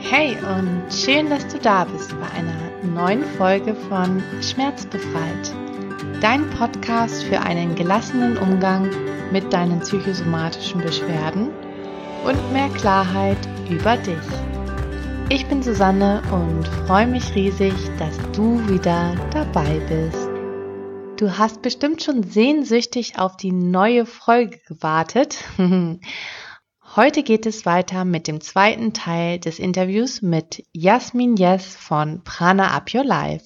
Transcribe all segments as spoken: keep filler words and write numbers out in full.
Hey und schön, dass du da bist bei einer neuen Folge von Schmerzbefreit, dein Podcast für einen gelassenen Umgang mit deinen psychosomatischen Beschwerden und mehr Klarheit über dich. Ich bin Susanne und freue mich riesig, dass du wieder dabei bist. Du hast bestimmt schon sehnsüchtig auf die neue Folge gewartet. Heute geht es weiter mit dem zweiten Teil des Interviews mit Jasmin Jess von Prana Up Your Life.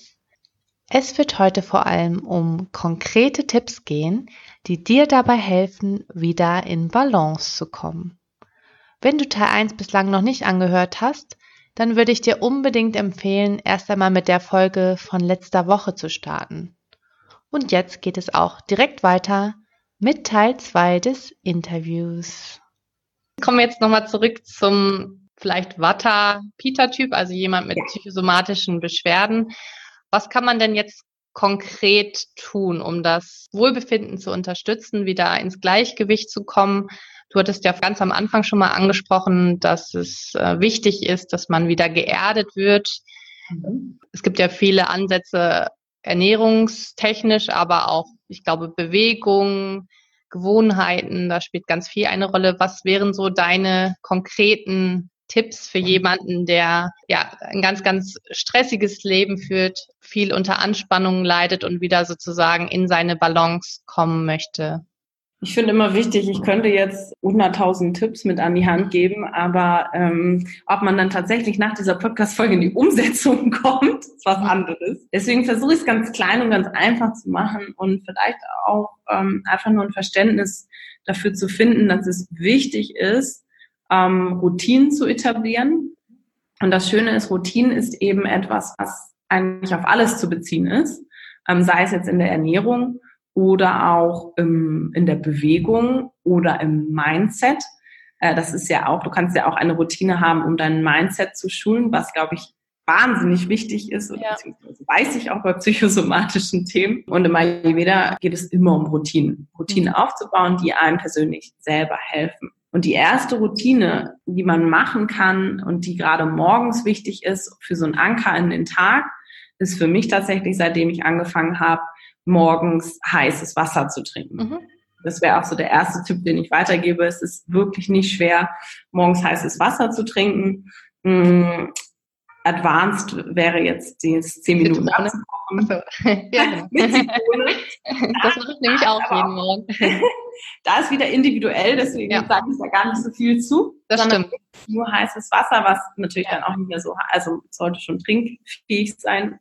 Es wird heute vor allem um konkrete Tipps gehen, die dir dabei helfen, wieder in Balance zu kommen. Wenn du Teil eins bislang noch nicht angehört hast, dann würde ich dir unbedingt empfehlen, erst einmal mit der Folge von letzter Woche zu starten. Und jetzt geht es auch direkt weiter mit Teil zwei des Interviews. Kommen wir jetzt nochmal zurück zum vielleicht Vata-Pitta-Typ, also jemand mit psychosomatischen Beschwerden. Was kann man denn jetzt konkret tun, um das Wohlbefinden zu unterstützen, wieder ins Gleichgewicht zu kommen? Du hattest ja ganz am Anfang schon mal angesprochen, dass es äh, wichtig ist, dass man wieder geerdet wird. Mhm. Es gibt ja viele Ansätze ernährungstechnisch, aber auch, ich glaube, Bewegung, Gewohnheiten, da spielt ganz viel eine Rolle. Was wären so deine konkreten Tipps für jemanden, der ja ein ganz, ganz stressiges Leben führt, viel unter Anspannung leidet und wieder sozusagen in seine Balance kommen möchte? Ich finde immer wichtig, ich könnte jetzt hunderttausend Tipps mit an die Hand geben, aber ähm, ob man dann tatsächlich nach dieser Podcast-Folge in die Umsetzung kommt, ist was anderes. Deswegen versuche ich es ganz klein und ganz einfach zu machen und vielleicht auch ähm, einfach nur ein Verständnis dafür zu finden, dass es wichtig ist, ähm, Routinen zu etablieren. Und das Schöne ist, Routinen ist eben etwas, was eigentlich auf alles zu beziehen ist, ähm, sei es jetzt in der Ernährung, oder auch im, in der Bewegung oder im Mindset. Äh, das ist ja auch, du kannst ja auch eine Routine haben, um dein Mindset zu schulen, was, glaube ich, wahnsinnig wichtig ist, ja. Beziehungsweise weiß ich auch bei psychosomatischen Themen. Und im Ayurveda geht es immer um Routinen. Routinen mhm. aufzubauen, die einem persönlich selber helfen. Und die erste Routine, die man machen kann und die gerade morgens wichtig ist für so einen Anker in den Tag, ist für mich tatsächlich, seitdem ich angefangen habe, morgens heißes Wasser zu trinken. Mhm. Das wäre auch so der erste Tipp, den ich weitergebe. Es ist wirklich nicht schwer, morgens heißes Wasser zu trinken. Mm, advanced wäre jetzt die zehn Minuten abzukochen. So. Ja, genau. Mit Zitrone. Das mache ich nämlich auch jeden Morgen. Da ist wieder individuell, deswegen ja. sage ich da gar nicht so viel zu. Das stimmt. Nur heißes Wasser, was natürlich ja. dann auch nicht mehr so, also sollte schon trinkfähig sein.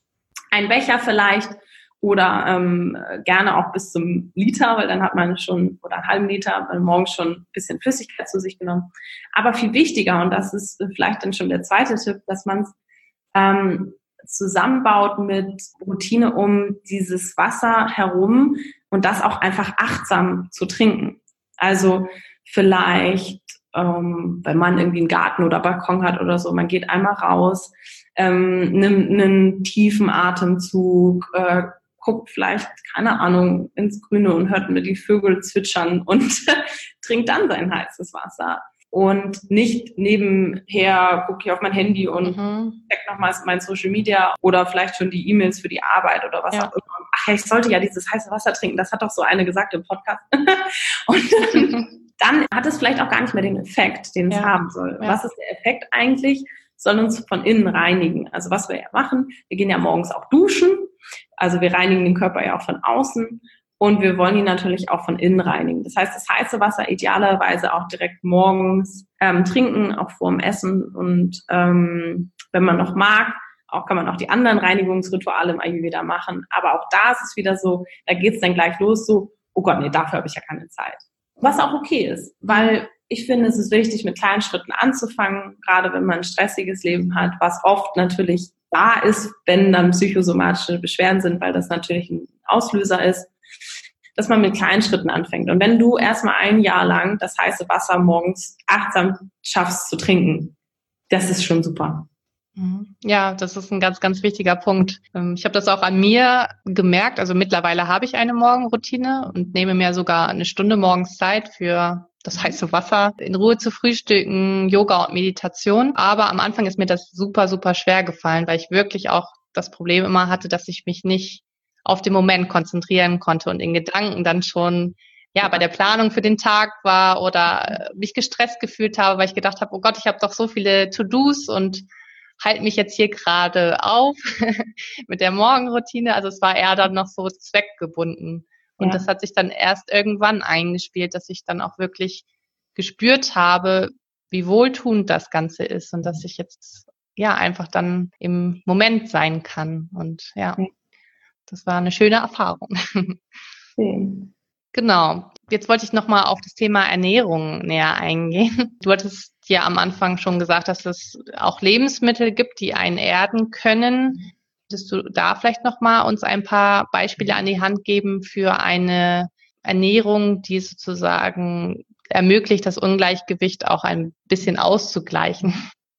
Ein Becher vielleicht. Oder ähm, gerne auch bis zum Liter, weil dann hat man schon, oder einen halben Liter, weil morgens schon ein bisschen Flüssigkeit zu sich genommen. Aber viel wichtiger, und das ist vielleicht dann schon der zweite Tipp, dass man es ähm, zusammenbaut mit Routine um dieses Wasser herum und das auch einfach achtsam zu trinken. Also vielleicht, ähm, wenn man irgendwie einen Garten oder Balkon hat oder so, man geht einmal raus, ähm, nimmt einen tiefen Atemzug, äh, guckt vielleicht, keine Ahnung, ins Grüne und hört mir die Vögel zwitschern und trinkt dann sein heißes Wasser. Und nicht nebenher gucke ich auf mein Handy und mhm. check nochmal mein Social Media oder vielleicht schon die E-Mails für die Arbeit oder was ja. auch immer. Ach, ich sollte ja dieses heiße Wasser trinken, das hat doch so eine gesagt im Podcast. Und dann hat es vielleicht auch gar nicht mehr den Effekt, den ja. es haben soll. Ja. Was ist der Effekt eigentlich? Sollen uns von innen reinigen. Also was wir ja machen, wir gehen ja morgens auch duschen, also wir reinigen den Körper ja auch von außen und wir wollen ihn natürlich auch von innen reinigen. Das heißt, das heiße Wasser idealerweise auch direkt morgens ähm, trinken, auch vor dem Essen und ähm, wenn man noch mag, auch kann man auch die anderen Reinigungsrituale im Ayurveda machen, aber auch da ist es wieder so, da geht's dann gleich los so, oh Gott, nee, dafür habe ich ja keine Zeit. Was auch okay ist, weil ich finde, es ist wichtig, mit kleinen Schritten anzufangen, gerade wenn man ein stressiges Leben hat, was oft natürlich da ist, wenn dann psychosomatische Beschwerden sind, weil das natürlich ein Auslöser ist, dass man mit kleinen Schritten anfängt. Und wenn du erstmal ein Jahr lang das heiße Wasser morgens achtsam schaffst zu trinken, das ist schon super. Ja, das ist ein ganz, ganz wichtiger Punkt. Ich habe das auch an mir gemerkt. Also mittlerweile habe ich eine Morgenroutine und nehme mir sogar eine Stunde morgens Zeit für das heiße Wasser, in Ruhe zu frühstücken, Yoga und Meditation. Aber am Anfang ist mir das super, super schwer gefallen, weil ich wirklich auch das Problem immer hatte, dass ich mich nicht auf den Moment konzentrieren konnte und in Gedanken dann schon ja bei der Planung für den Tag war oder mich gestresst gefühlt habe, weil ich gedacht habe, oh Gott, ich habe doch so viele To-Dos und halte mich jetzt hier gerade auf mit der Morgenroutine. Also es war eher dann noch so zweckgebunden. Und ja. Das hat sich dann erst irgendwann eingespielt, dass ich dann auch wirklich gespürt habe, wie wohltuend das Ganze ist und dass ich jetzt ja einfach dann im Moment sein kann. Und ja, das war eine schöne Erfahrung. Schön. Genau. Jetzt wollte ich nochmal auf das Thema Ernährung näher eingehen. Du hattest ja am Anfang schon gesagt, dass es auch Lebensmittel gibt, die einen erden können. Würdest du da vielleicht nochmal uns ein paar Beispiele an die Hand geben für eine Ernährung, die sozusagen ermöglicht, das Ungleichgewicht auch ein bisschen auszugleichen?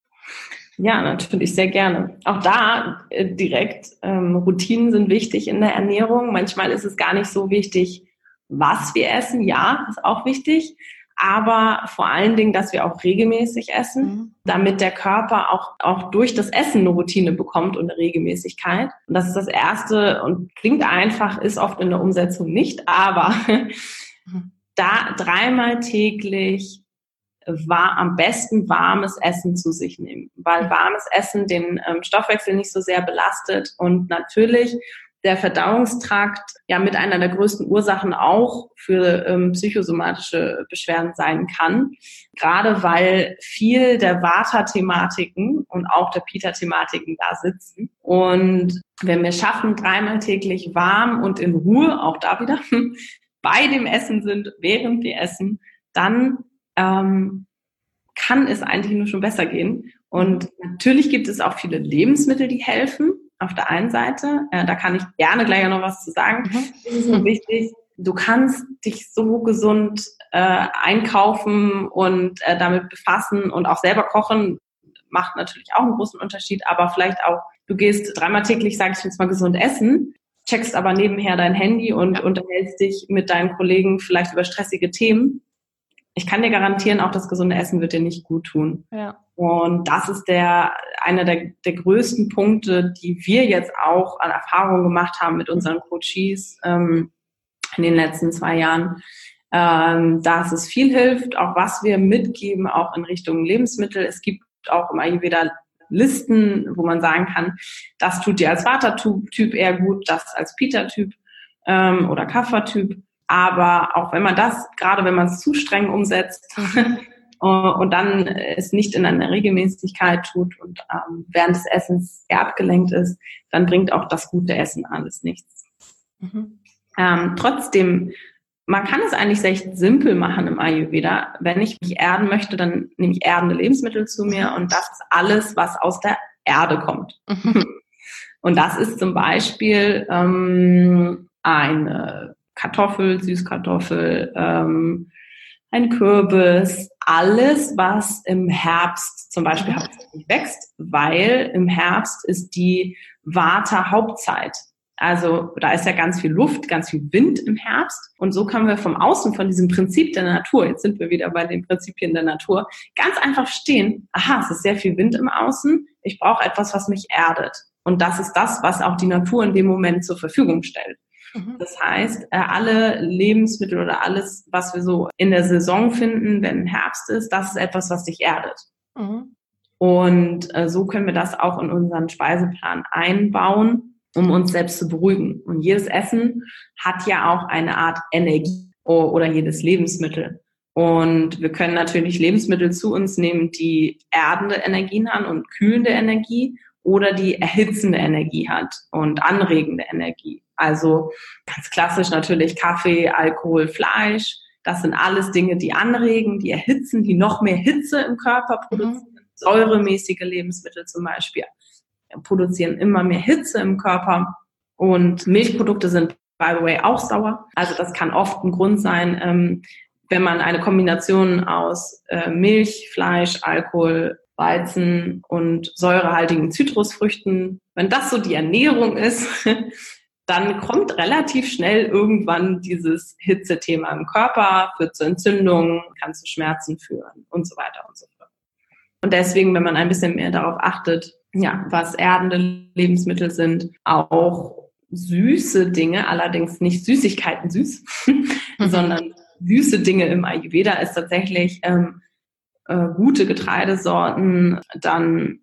Ja, natürlich, sehr gerne. Auch da äh, direkt, ähm, Routinen sind wichtig in der Ernährung. Manchmal ist es gar nicht so wichtig, was wir essen. Ja, ist auch wichtig. Aber vor allen Dingen, dass wir auch regelmäßig essen, mhm. damit der Körper auch, auch durch das Essen eine Routine bekommt und eine Regelmäßigkeit. Und das ist das Erste und klingt einfach, ist oft in der Umsetzung nicht, aber mhm. da dreimal täglich war am besten warmes Essen zu sich nehmen, weil warmes Essen den ähm, Stoffwechsel nicht so sehr belastet und natürlich der Verdauungstrakt ja mit einer der größten Ursachen auch für ähm, psychosomatische Beschwerden sein kann, gerade weil viel der Vata-Thematiken und auch der Pitta-Thematiken da sitzen. Und wenn wir schaffen, dreimal täglich warm und in Ruhe, auch da wieder, bei dem Essen sind, während wir essen, dann ähm, kann es eigentlich nur schon besser gehen. Und natürlich gibt es auch viele Lebensmittel, die helfen. Auf der einen Seite, äh, da kann ich gerne gleich noch was zu sagen. Mhm. Das ist so wichtig. Du kannst dich so gesund äh, einkaufen und äh, damit befassen und auch selber kochen. Macht natürlich auch einen großen Unterschied, aber vielleicht auch, du gehst dreimal täglich, sage ich jetzt mal, gesund essen, checkst aber nebenher dein Handy und ja. unterhältst dich mit deinen Kollegen vielleicht über stressige Themen. Ich kann dir garantieren, auch das gesunde Essen wird dir nicht gut tun. Ja. Und das ist der einer der, der größten Punkte, die wir jetzt auch an Erfahrung gemacht haben mit unseren Coaches ähm, in den letzten zwei Jahren, ähm, dass es viel hilft, auch was wir mitgeben, auch in Richtung Lebensmittel. Es gibt auch im Ayurveda Listen, wo man sagen kann, das tut dir als Vata-Typ eher gut, das als Pitta-Typ ähm, oder Kapha-Typ. Aber auch wenn man das, gerade wenn man es zu streng umsetzt und dann es nicht in einer Regelmäßigkeit tut und ähm, während des Essens eher abgelenkt ist, dann bringt auch das gute Essen alles nichts. Mhm. Ähm, trotzdem, man kann es eigentlich recht simpel machen im Ayurveda. Wenn ich mich erden möchte, dann nehme ich erdende Lebensmittel zu mir und das ist alles, was aus der Erde kommt. Mhm. Und das ist zum Beispiel ähm, eine Kartoffel, Süßkartoffel, ähm, ein Kürbis, alles, was im Herbst zum Beispiel hauptsächlich wächst, weil im Herbst ist die Vata-Hauptzeit. Also da ist ja ganz viel Luft, ganz viel Wind im Herbst und so können wir vom Außen, von diesem Prinzip der Natur, jetzt sind wir wieder bei den Prinzipien der Natur, ganz einfach stehen, aha, es ist sehr viel Wind im Außen, ich brauche etwas, was mich erdet. Und das ist das, was auch die Natur in dem Moment zur Verfügung stellt. Das heißt, alle Lebensmittel oder alles, was wir so in der Saison finden, wenn Herbst ist, das ist etwas, was dich erdet. Mhm. Und so können wir das auch in unseren Speiseplan einbauen, um uns selbst zu beruhigen. Und jedes Essen hat ja auch eine Art Energie oder jedes Lebensmittel. Und wir können natürlich Lebensmittel zu uns nehmen, die erdende Energien haben und kühlende Energie oder die erhitzende Energie hat und anregende Energie. Also ganz klassisch natürlich Kaffee, Alkohol, Fleisch. Das sind alles Dinge, die anregen, die erhitzen, die noch mehr Hitze im Körper produzieren. Mhm. Säuremäßige Lebensmittel zum Beispiel produzieren immer mehr Hitze im Körper. Und Milchprodukte sind, by the way, auch sauer. Also das kann oft ein Grund sein, ähm, wenn man eine Kombination aus äh, Milch, Fleisch, Alkohol, Weizen und säurehaltigen Zitrusfrüchten, wenn das so die Ernährung ist, dann kommt relativ schnell irgendwann dieses Hitzethema im Körper, führt zu Entzündungen, kann zu Schmerzen führen und so weiter und so fort. Und deswegen, wenn man ein bisschen mehr darauf achtet, ja, was erdende Lebensmittel sind, auch süße Dinge, allerdings nicht Süßigkeiten süß, mhm. sondern süße Dinge im Ayurveda ist tatsächlich ähm, äh, gute Getreidesorten, dann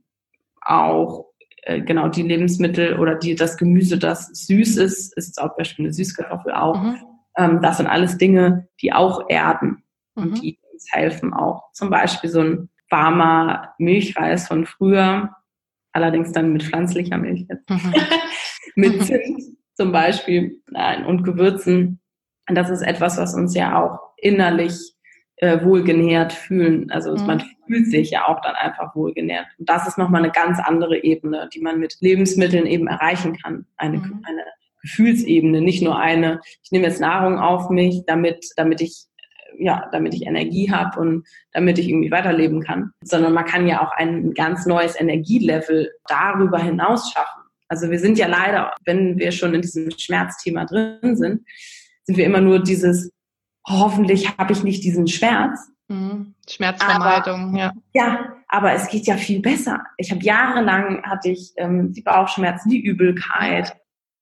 auch äh, genau die Lebensmittel oder die das Gemüse, das süß ist, ist zum Beispiel eine Süßkartoffel auch. Mhm. Ähm, das sind alles Dinge, die auch erden mhm. und die uns helfen auch. Zum Beispiel so ein warmer Milchreis von früher, allerdings dann mit pflanzlicher Milch jetzt, mhm. mit Zimt zum Beispiel nein, und Gewürzen. Das ist etwas, was uns ja auch innerlich äh, wohlgenährt fühlen. Also mhm. man fühlt sich ja auch dann einfach wohlgenährt. Und das ist nochmal eine ganz andere Ebene, die man mit Lebensmitteln eben erreichen kann. Eine, mhm. eine Gefühlsebene, nicht nur eine, ich nehme jetzt Nahrung auf mich, damit, damit ich ja, damit ich Energie habe und damit ich irgendwie weiterleben kann, sondern man kann ja auch ein ganz neues Energielevel darüber hinaus schaffen. Also wir sind ja leider, wenn wir schon in diesem Schmerzthema drin sind, sind wir immer nur dieses, hoffentlich habe ich nicht diesen Schmerz. Mhm. Schmerzvermeidung, aber, ja. Ja, aber es geht ja viel besser. Ich habe jahrelang, hatte ich ähm, die Bauchschmerzen, die Übelkeit,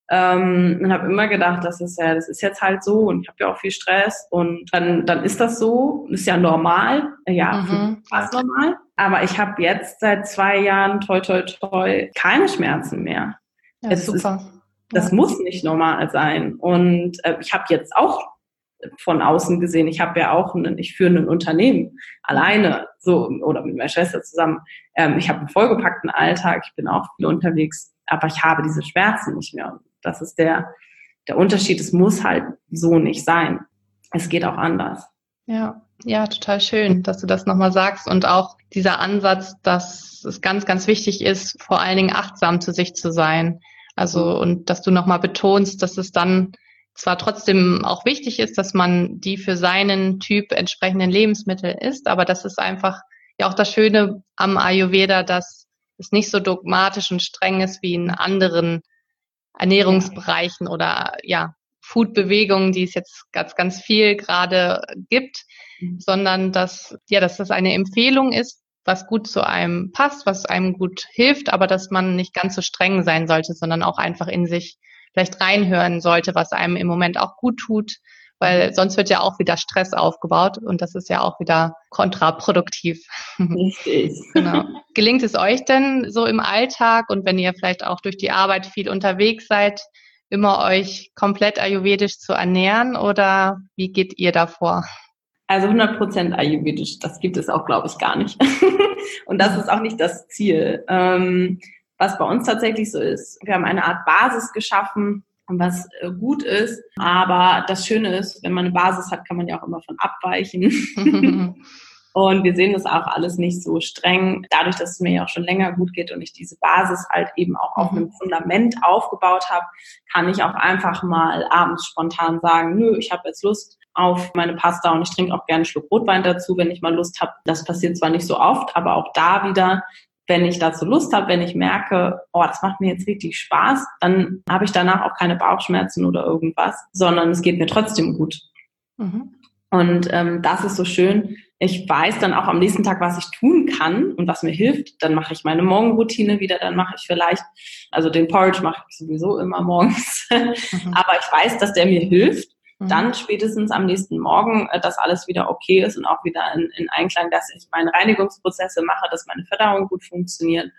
Ähm, und habe immer gedacht, das ist ja, das ist jetzt halt so und ich habe ja auch viel Stress und dann dann ist das so, ist ja normal, ja, mhm. fast normal. Aber ich habe jetzt seit zwei Jahren toi toi toi keine Schmerzen mehr. Ja, es super. Ist, das ja. muss nicht normal sein. Und äh, ich habe jetzt auch von außen gesehen, ich habe ja auch, einen, ich führe ein Unternehmen alleine, so oder mit meiner Schwester zusammen. Ähm, ich habe einen vollgepackten Alltag, ich bin auch viel unterwegs, aber ich habe diese Schmerzen nicht mehr. Das ist der, der Unterschied. Es muss halt so nicht sein. Es geht auch anders. Ja, ja, total schön, dass du das nochmal sagst. Und auch dieser Ansatz, dass es ganz, ganz wichtig ist, vor allen Dingen achtsam zu sich zu sein. Also, und dass du nochmal betonst, dass es dann zwar trotzdem auch wichtig ist, dass man die für seinen Typ entsprechenden Lebensmittel isst, aber das ist einfach ja auch das Schöne am Ayurveda, dass es nicht so dogmatisch und streng ist wie in anderen Ernährungsbereichen oder ja Food-Bewegungen, die es jetzt ganz, ganz viel gerade gibt, mhm. sondern dass ja, dass das eine Empfehlung ist, was gut zu einem passt, was einem gut hilft, aber dass man nicht ganz so streng sein sollte, sondern auch einfach in sich vielleicht reinhören sollte, was einem im Moment auch gut tut, weil sonst wird ja auch wieder Stress aufgebaut und das ist ja auch wieder kontraproduktiv. Richtig. Genau. Gelingt es euch denn so im Alltag und wenn ihr vielleicht auch durch die Arbeit viel unterwegs seid, immer euch komplett ayurvedisch zu ernähren oder wie geht ihr davor? Also hundert Prozent ayurvedisch, das gibt es auch, glaube ich, gar nicht. Und das ist auch nicht das Ziel. Ähm, was bei uns tatsächlich so ist, wir haben eine Art Basis geschaffen, was äh, gut ist. Aber das Schöne ist, wenn man eine Basis hat, kann man ja auch immer von abweichen. Und wir sehen das auch alles nicht so streng. Dadurch, dass es mir ja auch schon länger gut geht und ich diese Basis halt eben auch auf einem Fundament aufgebaut habe, kann ich auch einfach mal abends spontan sagen, nö, ich habe jetzt Lust auf meine Pasta und ich trinke auch gerne einen Schluck Rotwein dazu, wenn ich mal Lust habe. Das passiert zwar nicht so oft, aber auch da wieder, wenn ich dazu Lust habe, wenn ich merke, oh, das macht mir jetzt richtig Spaß, dann habe ich danach auch keine Bauchschmerzen oder irgendwas, sondern es geht mir trotzdem gut. Mhm. Und ähm, das ist so schön. Ich weiß dann auch am nächsten Tag, was ich tun kann und was mir hilft. Dann mache ich meine Morgenroutine wieder, dann mache ich vielleicht, also den Porridge mache ich sowieso immer morgens, mhm. aber ich weiß, dass der mir hilft. Mhm. Dann spätestens am nächsten Morgen, dass alles wieder okay ist und auch wieder in, in Einklang, dass ich meine Reinigungsprozesse mache, dass meine Verdauung gut funktioniert.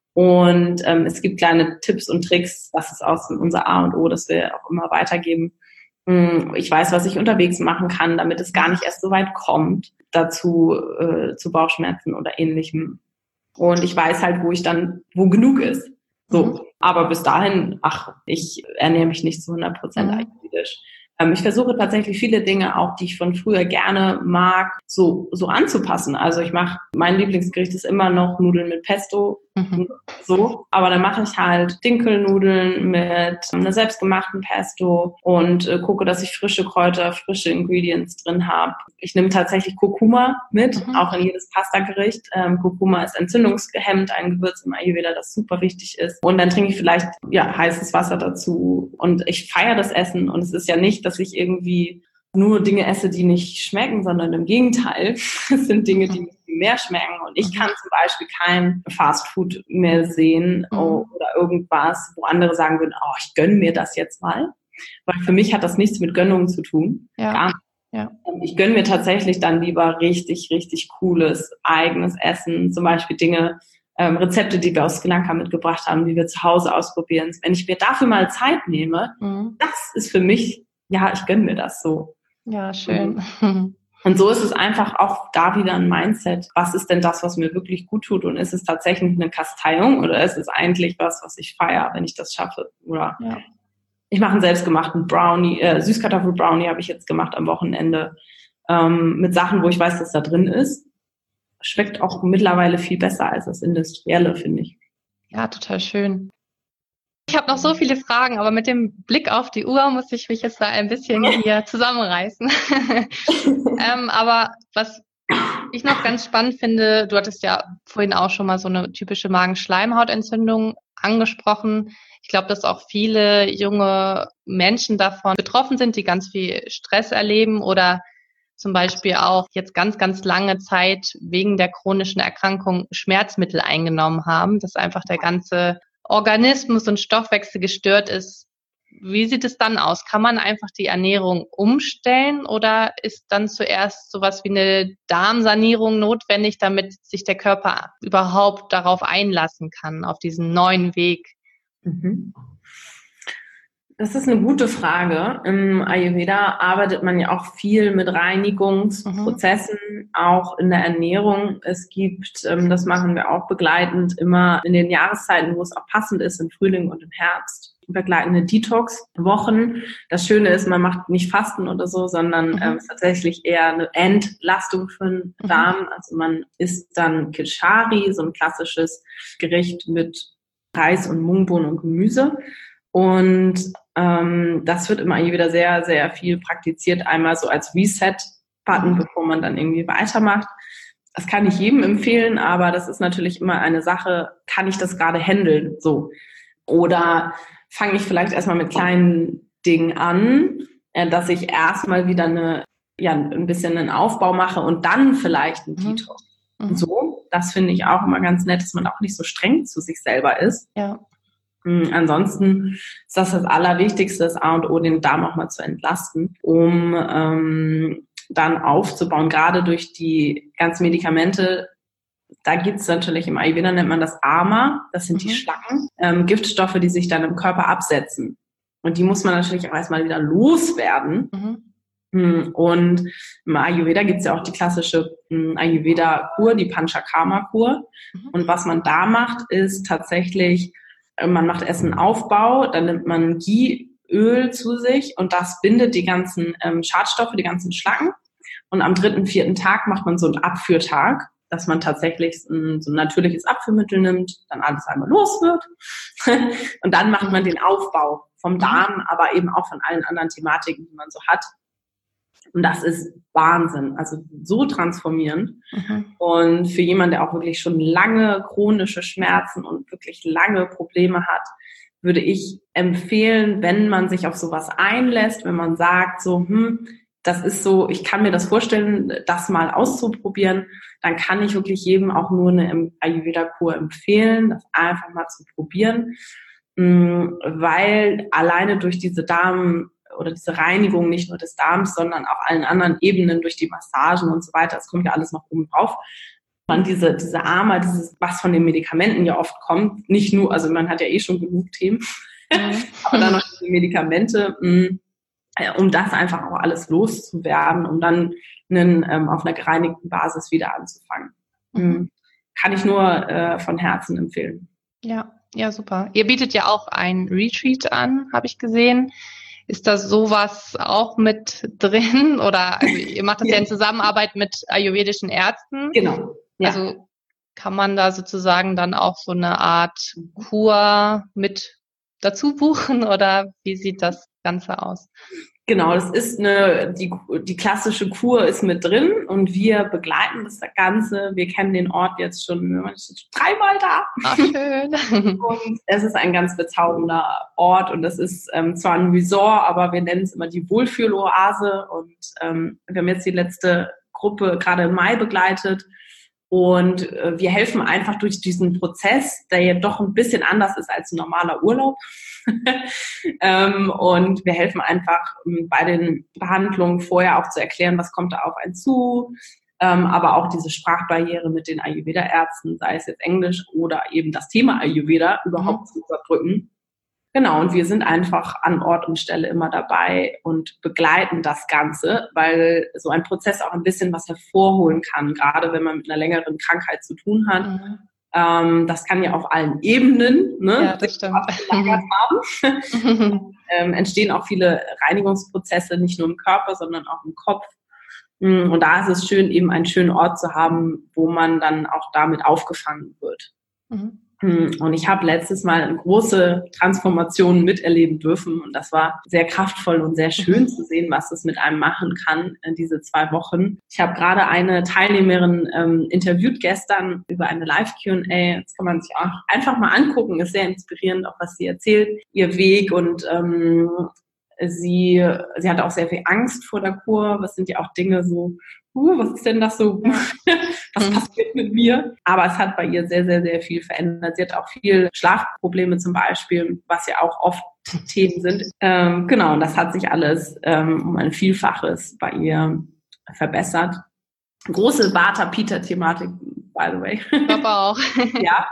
Und ähm, es gibt kleine Tipps und Tricks, das ist auch unser A und O, das wir auch immer weitergeben. Ich weiß, was ich unterwegs machen kann, damit es gar nicht erst so weit kommt dazu, äh, zu Bauchschmerzen oder Ähnlichem. Und ich weiß halt, wo ich dann, wo genug ist. So. Mhm. Aber bis dahin, ach, ich ernähre mich nicht zu hundert Prozent mhm. ayurvedisch. Ähm, ich versuche tatsächlich viele Dinge auch, die ich von früher gerne mag, so, so anzupassen. Also ich mache, mein Lieblingsgericht ist immer noch Nudeln mit Pesto. Mhm. So, aber dann mache ich halt Dinkelnudeln mit einer selbstgemachten Pesto und äh, gucke, dass ich frische Kräuter, frische Ingredients drin habe. Ich nehme tatsächlich Kurkuma mit, Mhm. auch in jedes Pastagericht. Ähm, Kurkuma ist entzündungsgehemmend, ein Gewürz im Ayurveda, das super wichtig ist. Und dann trinke ich vielleicht ja heißes Wasser dazu. Und ich feiere das Essen. Und es ist ja nicht, dass ich irgendwie nur Dinge esse, die nicht schmecken, sondern im Gegenteil. Es sind Dinge, die mir mehr schmecken. Und ich Mhm. kann zum Beispiel kein Fastfood mehr sehen Mhm. oder irgendwas, wo andere sagen würden, oh, ich gönne mir das jetzt mal. Weil für mich hat das nichts mit Gönnung zu tun. Ja. Gar nicht. Ja. Ich gönne mir tatsächlich dann lieber richtig, richtig cooles, eigenes Essen. Zum Beispiel Dinge, ähm, Rezepte, die wir aus Sri Lanka mitgebracht haben, die wir zu Hause ausprobieren. Wenn ich mir dafür mal Zeit nehme, Mhm. das ist für mich, ja, ich gönne mir das so. Ja, schön. Und so ist es einfach auch da wieder ein Mindset. Was ist denn das, was mir wirklich gut tut? Und ist es tatsächlich eine Kasteiung oder ist es eigentlich was, was ich feiere, wenn ich das schaffe? Oder Ja. ich mache einen selbstgemachten Brownie, äh, Süßkartoffel-Brownie habe ich jetzt gemacht am Wochenende ähm, mit Sachen, wo ich weiß, dass da drin ist. Schmeckt auch mittlerweile viel besser als das Industrielle, finde ich. Ja, total schön. Ich habe noch so viele Fragen, aber mit dem Blick auf die Uhr muss ich mich jetzt da ein bisschen hier zusammenreißen. ähm, aber was ich noch ganz spannend finde, du hattest ja vorhin auch schon mal so eine typische Magenschleimhautentzündung angesprochen. Ich glaube, dass auch viele junge Menschen davon betroffen sind, die ganz viel Stress erleben oder zum Beispiel auch jetzt ganz, ganz lange Zeit wegen der chronischen Erkrankung Schmerzmittel eingenommen haben, dass einfach der ganze Organismus und Stoffwechsel gestört ist. Wie sieht es dann aus? Kann man einfach die Ernährung umstellen oder ist dann zuerst sowas wie eine Darmsanierung notwendig, damit sich der Körper überhaupt darauf einlassen kann, auf diesen neuen Weg? Mhm. Das ist eine gute Frage. Im Ayurveda arbeitet man ja auch viel mit Reinigungsprozessen, mhm. auch in der Ernährung. Es gibt, das machen wir auch begleitend, immer in den Jahreszeiten, wo es auch passend ist, im Frühling und im Herbst, begleitende Detox-Wochen. Das Schöne ist, man macht nicht Fasten oder so, sondern mhm. ähm, ist tatsächlich eher eine Entlastung für den mhm. Darm. Also man isst dann Khichari, so ein klassisches Gericht mit Reis und Mungbohnen und Gemüse. Und ähm, das wird immer wieder sehr, sehr viel praktiziert. Einmal so als Reset-Button, bevor man dann irgendwie weitermacht. Das kann ich jedem empfehlen, aber das ist natürlich immer eine Sache, kann ich das gerade handeln? So. Oder fange ich vielleicht erstmal mit kleinen Dingen an, äh, dass ich erstmal wieder eine, ja, ein bisschen einen Aufbau mache und dann vielleicht einen Mhm. Detox. Mhm. So, das finde ich auch immer ganz nett, dass man auch nicht so streng zu sich selber ist. Ja. Ansonsten ist das das Allerwichtigste, das A und O, den Darm auch mal zu entlasten, um ähm, dann aufzubauen, gerade durch die ganzen Medikamente. Da gibt es natürlich im Ayurveda, nennt man das Ama, das sind mhm. die Schlacken, ähm, Giftstoffe, die sich dann im Körper absetzen. Und die muss man natürlich auch erstmal wieder loswerden. Mhm. Und im Ayurveda gibt es ja auch die klassische ähm, Ayurveda-Kur, die Panchakarma-Kur. Mhm. Und was man da macht, ist tatsächlich, man macht erst einen Aufbau, dann nimmt man Ghee-Öl zu sich und das bindet die ganzen ähm, Schadstoffe, die ganzen Schlacken. Und am dritten, vierten Tag macht man so einen Abführtag, dass man tatsächlich ein, so ein natürliches Abführmittel nimmt, dann alles einmal los wird. Und dann macht man den Aufbau vom Darm, aber eben auch von allen anderen Thematiken, die man so hat. Und das ist Wahnsinn, also so transformierend. Mhm. Und für jemanden, der auch wirklich schon lange chronische Schmerzen und wirklich lange Probleme hat, würde ich empfehlen, wenn man sich auf sowas einlässt, wenn man sagt, so, hm, das ist so, ich kann mir das vorstellen, das mal auszuprobieren, dann kann ich wirklich jedem auch nur eine Ayurveda-Kur empfehlen, das einfach mal zu probieren, weil alleine durch diese Darm- oder diese Reinigung nicht nur des Darms, sondern auch allen anderen Ebenen durch die Massagen und so weiter, das kommt ja alles noch oben drauf, man diese, diese Ama, dieses, was von den Medikamenten ja oft kommt, nicht nur, also man hat ja eh schon genug Themen, mhm. aber dann noch diese Medikamente, mh, um das einfach auch alles loszuwerden, um dann einen, ähm, auf einer gereinigten Basis wieder anzufangen. Mhm. Kann ich nur äh, von Herzen empfehlen. Ja, ja, super. Ihr bietet ja auch ein Retreat an, habe ich gesehen. Ist da sowas auch mit drin? Oder also ihr macht das ja. ja in Zusammenarbeit mit ayurvedischen Ärzten? Genau. Ja. Also kann man da sozusagen dann auch so eine Art Kur mit dazu buchen oder wie sieht das Ganze aus? Genau, das ist eine, die, die klassische Kur ist mit drin und wir begleiten das Ganze. Wir kennen den Ort jetzt schon, wir waren schon dreimal da. Ach, schön. Und es ist ein ganz bezaubernder Ort und es ist ähm, zwar ein Resort, aber wir nennen es immer die Wohlfühloase und ähm, wir haben jetzt die letzte Gruppe gerade im Mai begleitet. Und äh, wir helfen einfach durch diesen Prozess, der ja doch ein bisschen anders ist als ein normaler Urlaub. ähm, und wir helfen einfach ähm, bei den Behandlungen vorher auch zu erklären, was kommt da auf einen zu. Ähm, aber auch diese Sprachbarriere mit den Ayurveda-Ärzten, sei es jetzt Englisch oder eben das Thema Ayurveda, überhaupt mhm. zu überbrücken. Genau, und wir sind einfach an Ort und Stelle immer dabei und begleiten das Ganze, weil so ein Prozess auch ein bisschen was hervorholen kann, gerade wenn man mit einer längeren Krankheit zu tun hat. Mhm. Ähm, das kann ja auf allen Ebenen, ne, ja, das stimmt. haben. ähm, entstehen auch viele Reinigungsprozesse, nicht nur im Körper, sondern auch im Kopf. Und da ist es schön, eben einen schönen Ort zu haben, wo man dann auch damit aufgefangen wird. Mhm. Und ich habe letztes Mal eine große Transformation miterleben dürfen und das war sehr kraftvoll und sehr schön zu sehen, was es mit einem machen kann in diese zwei Wochen. Ich habe gerade eine Teilnehmerin ähm, interviewt gestern über eine Live-Q und A. Das kann man sich auch einfach mal angucken, ist sehr inspirierend, auch was sie erzählt, ihr Weg und ähm, sie, sie hatte auch sehr viel Angst vor der Kur. Was sind ja auch Dinge so, uh, was ist denn das so? Was passiert mit mir? Aber es hat bei ihr sehr, sehr, sehr viel verändert. Sie hat auch viel Schlafprobleme zum Beispiel, was ja auch oft Themen sind. Ähm, genau, und das hat sich alles ähm, um ein Vielfaches bei ihr verbessert. Große Vata-Pitta-Thematik, by the way. Aber auch. Ja.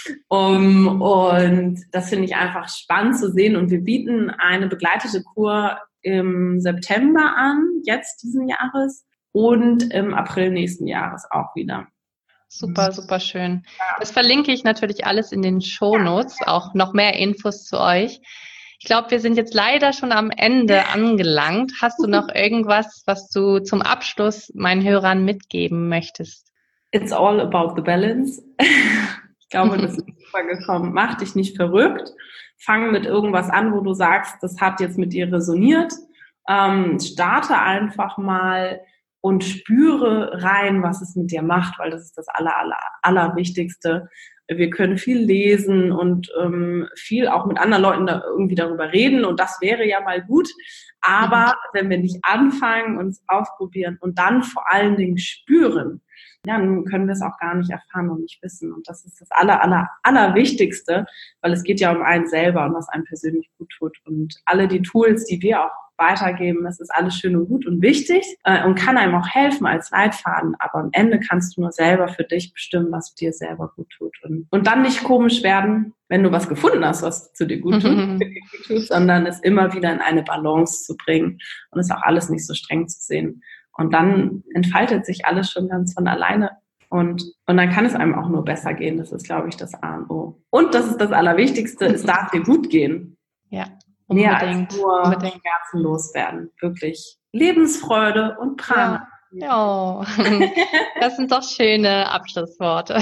Um, und das finde ich einfach spannend zu sehen. Und wir bieten eine begleitete Kur im September an, jetzt diesen Jahres. Und im April nächsten Jahres auch wieder. Super, super schön. Das verlinke ich natürlich alles in den Shownotes, auch noch mehr Infos zu euch. Ich glaube, wir sind jetzt leider schon am Ende angelangt. Hast du noch irgendwas, was du zum Abschluss meinen Hörern mitgeben möchtest? It's all about the balance. Ich glaube, das ist super gekommen. Mach dich nicht verrückt. Fang mit irgendwas an, wo du sagst, das hat jetzt mit dir resoniert. Ähm, starte einfach mal und spüre rein, was es mit dir macht, weil das ist das aller, aller, allerwichtigste. Wir können viel lesen und ähm, viel auch mit anderen Leuten da irgendwie darüber reden und das wäre ja mal gut. Aber mhm. wenn wir nicht anfangen, uns ausprobieren und dann vor allen Dingen spüren, ja, dann können wir es auch gar nicht erfahren und nicht wissen. Und das ist das aller, aller, allerwichtigste, weil es geht ja um einen selber und was einem persönlich gut tut. Und alle die Tools, die wir auch weitergeben, das ist alles schön und gut und wichtig äh, und kann einem auch helfen als Leitfaden, aber am Ende kannst du nur selber für dich bestimmen, was dir selber gut tut und, und dann nicht komisch werden, wenn du was gefunden hast, was zu dir gut tut, mhm. gut tut, sondern es immer wieder in eine Balance zu bringen und es auch alles nicht so streng zu sehen und dann entfaltet sich alles schon ganz von alleine und, und dann kann es einem auch nur besser gehen, das ist, glaube ich, das A und O. Und das ist das Allerwichtigste, es darf dir gut gehen. Ja. Mehr als nur unbedingt. Schmerzen loswerden. Wirklich Lebensfreude und Prana. Ja. Oh. Das sind doch schöne Abschlussworte.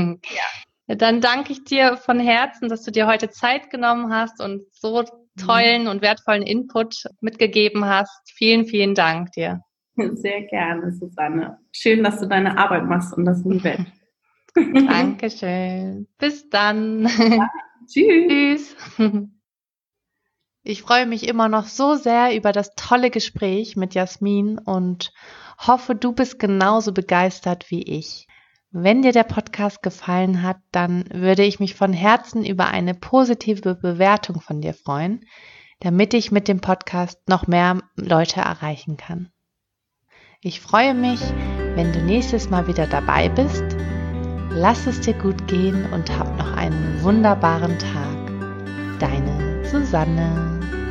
Ja. Dann danke ich dir von Herzen, dass du dir heute Zeit genommen hast und so tollen mhm. und wertvollen Input mitgegeben hast. Vielen, vielen Dank dir. Sehr gerne, Susanne. Schön, dass du deine Arbeit machst und das in die Welt. Dankeschön. Bis dann. Ja. Tschüss. Tschüss. Ich freue mich immer noch so sehr über das tolle Gespräch mit Jasmin und hoffe, du bist genauso begeistert wie ich. Wenn dir der Podcast gefallen hat, dann würde ich mich von Herzen über eine positive Bewertung von dir freuen, damit ich mit dem Podcast noch mehr Leute erreichen kann. Ich freue mich, wenn du nächstes Mal wieder dabei bist. Lass es dir gut gehen und hab noch einen wunderbaren Tag. Deine Susanne.